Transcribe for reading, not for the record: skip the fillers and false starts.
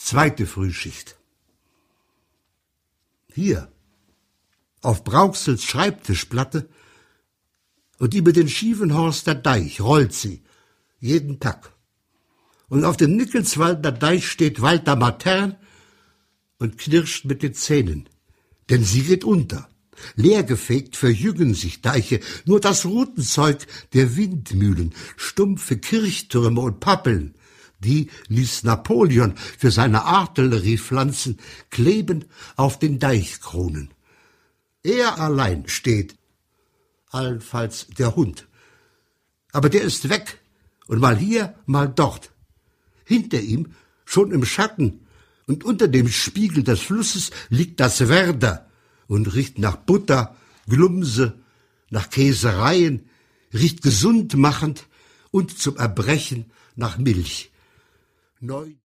Zweite Frühschicht. Hier, auf Brauxels Schreibtischplatte und über den Schievenhorster Deich rollt sie, jeden Tag. Und auf dem Nickelswalder Deich steht Walter Matern und knirscht mit den Zähnen, denn sie geht unter. Leergefegt verjüngen sich Deiche, nur das Rutenzeug der Windmühlen, stumpfe Kirchtürme und Pappeln, die ließ Napoleon für seine Artillerie pflanzen, kleben auf den Deichkronen. Er allein steht, allenfalls der Hund. Aber der ist weg, und mal hier, mal dort. Hinter ihm, schon im Schatten und unter dem Spiegel des Flusses, liegt das Werder und riecht nach Butter, Glumse, nach Käsereien, riecht gesund machend und zum Erbrechen nach Milch. Neu